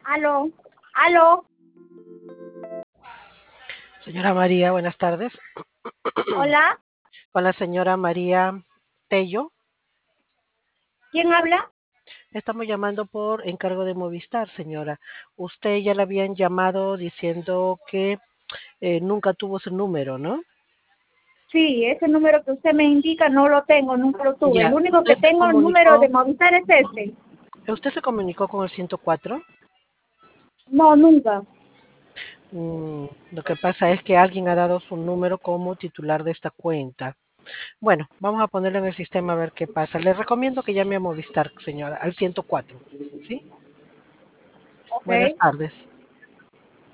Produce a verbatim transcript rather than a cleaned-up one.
Aló, aló, Señora María, buenas tardes. hola, Con la señora María Tello. ¿quién habla? Estamos llamando por encargo de Movistar, señora. Usted ya le habían llamado diciendo que eh, nunca tuvo su número, ¿no? Sí, ese número que usted me indica no lo tengo, nunca lo tuve. El Ya, único usted que se tengo el número de comunicó, Movistar es ese. usted se comunicó con el ciento cuatro. No, nunca. Mm, lo que pasa es que alguien ha dado su número como titular de esta cuenta. Bueno, vamos a ponerlo en el sistema a ver qué pasa. Le recomiendo que llame a Movistar, señora, al ciento cuatro. ¿Sí? Ok. Buenas tardes.